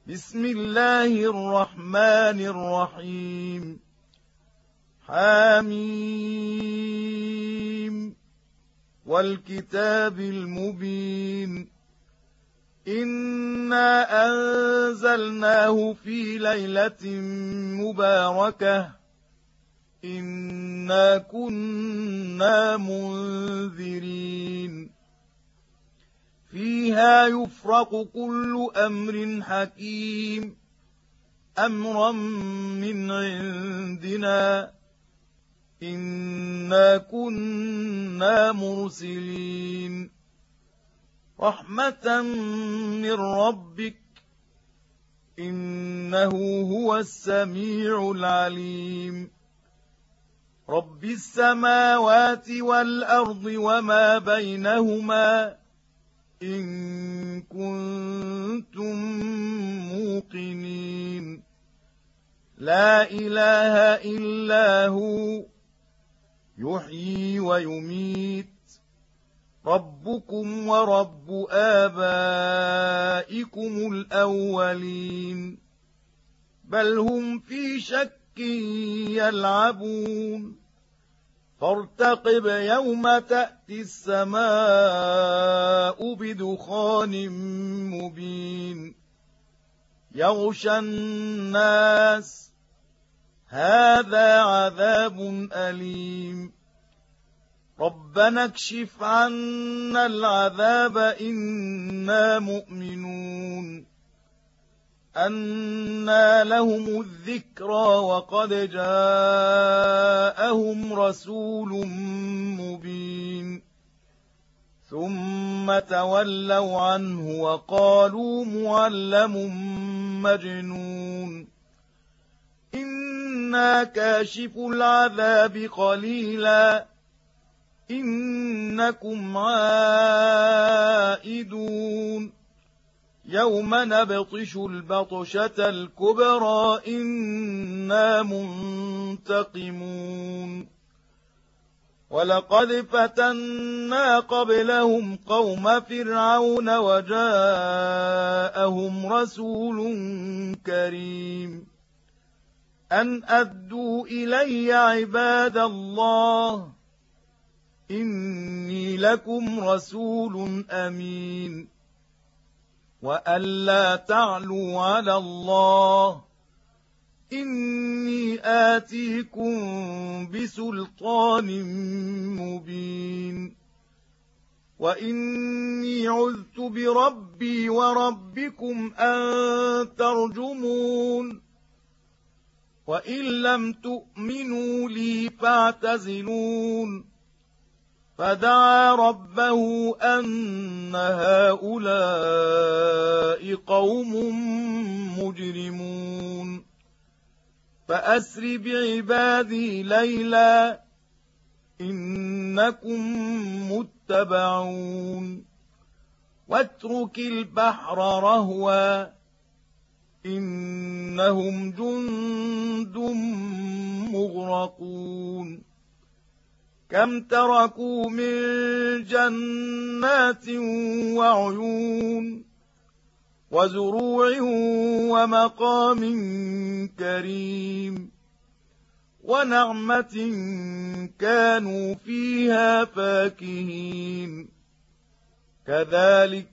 بسم الله الرحمن الرحيم حميم والكتاب المبين إنا أنزلناه في ليلة مباركة إنا كنا منذرين فيها يفرق كل أمر حكيم أمرا من عندنا إنا كنا مرسلين رحمة من ربك إنه هو السميع العليم رب السماوات والأرض وما بينهما إن كنتم موقنين لا إله إلا هو يحيي ويميت ربكم ورب آبائكم الأولين بل هم في شك يلعبون فارتقب يوم تأتي السماء بدخان مبين يغشى الناس هذا عذاب أليم ربنا اكشف عنا العذاب إنا مؤمنون أنى لهم الذكرى وقد جاءهم رسول مبين ثم تولوا عنه وقالوا معلم مجنون إنا كاشف العذاب قليلا إنكم عائدون يوم نبطش البطشة الكبرى إنا منتقمون ولقد فتنا قبلهم قوم فرعون وجاءهم رسول كريم أن أدوا إلي عباد الله إني لكم رسول أمين وألا تعلوا على الله إني آتيكم بسلطان مبين وإني عذت بربي وربكم أن ترجمون وإن لم تؤمنوا لي فاعتزلون فدعا ربه أن هؤلاء قوم مجرمون فأسر بعبادي ليلا إنكم متبعون واترك البحر رهوا إنهم جند مغرقون كم تركوا من جنات وعيون وزروع ومقام كريم ونعمة كانوا فيها فاكهين كذلك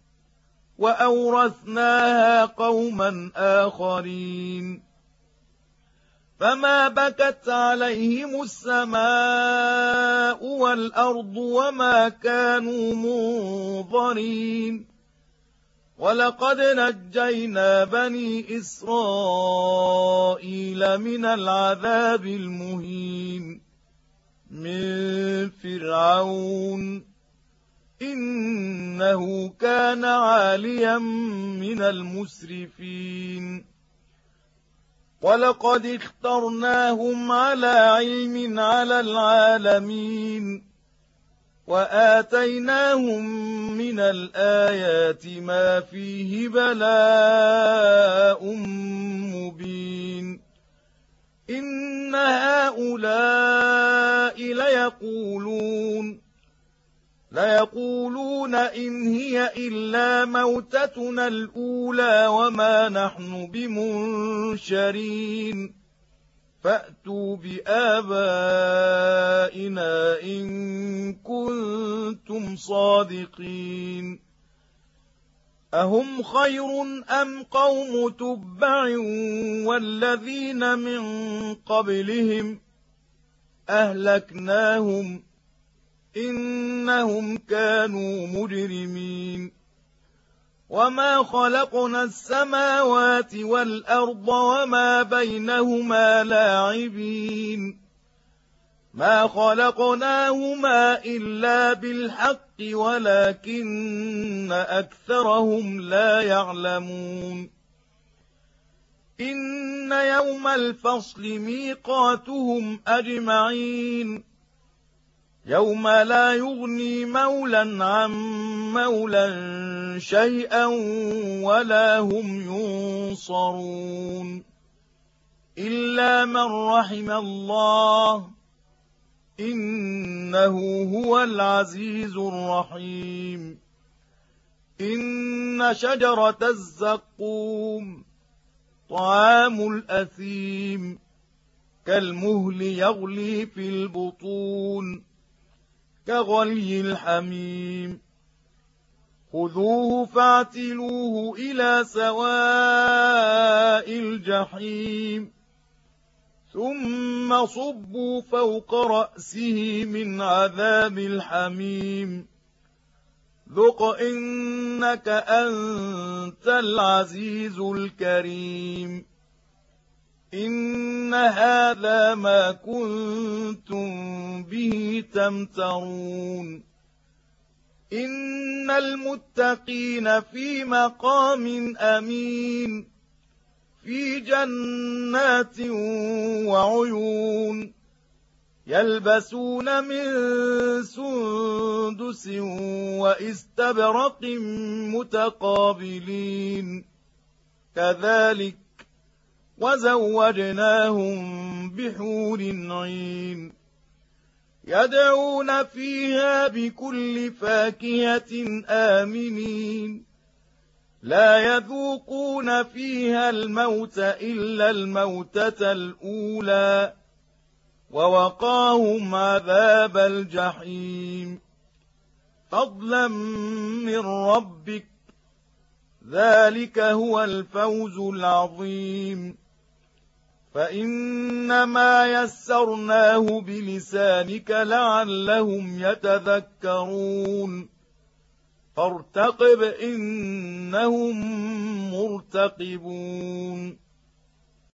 وأورثناها قوما آخرين فما بكت عليهم السماء والأرض وما كانوا منظرين ولقد نجينا بني إسرائيل من العذاب المهين من فرعون إنه كان عاليا من المسرفين ولقد اخترناهم على علم على العالمين وآتيناهم من الآيات ما فيه بلاء مبين إن هؤلاء ويقولون إن هي إلا موتتنا الأولى وما نحن بمنشرين فأتوا بآبائنا إن كنتم صادقين أهم خير أم قوم تبع والذين من قبلهم أهلكناهم إنهم كانوا مجرمين وما خلقنا السماوات والأرض وما بينهما لاعبين ما خلقناهما إلا بالحق ولكن أكثرهم لا يعلمون إن يوم الفصل ميقاتهم أجمعين يوم لا يغني مولى عن مولى شيئا ولا هم ينصرون إلا من رحم الله إنه هو العزيز الرحيم إن شجرة الزقوم طعام الأثيم كالمهل يغلي في البطون كغلي الحميم خذوه فاعتلوه إلى سواء الجحيم ثم صبوا فوق رأسه من عذاب الحميم ذق إنك أنت العزيز الكريم إن هذا ما كنتم به تمترون إن المتقين في مقام أمين في جنات وعيون يلبسون من سندس وإستبرق متقابلين كذلك وزوجناهم بحور عين يدعون فيها بكل فاكهة آمنين لا يذوقون فيها الموت إلا الموتة الأولى ووقاهم عذاب الجحيم فضلا من ربك ذلك هو الفوز العظيم فإنما يسرناه بلسانك لعلهم يتذكرون فارتقب إنهم مرتقبون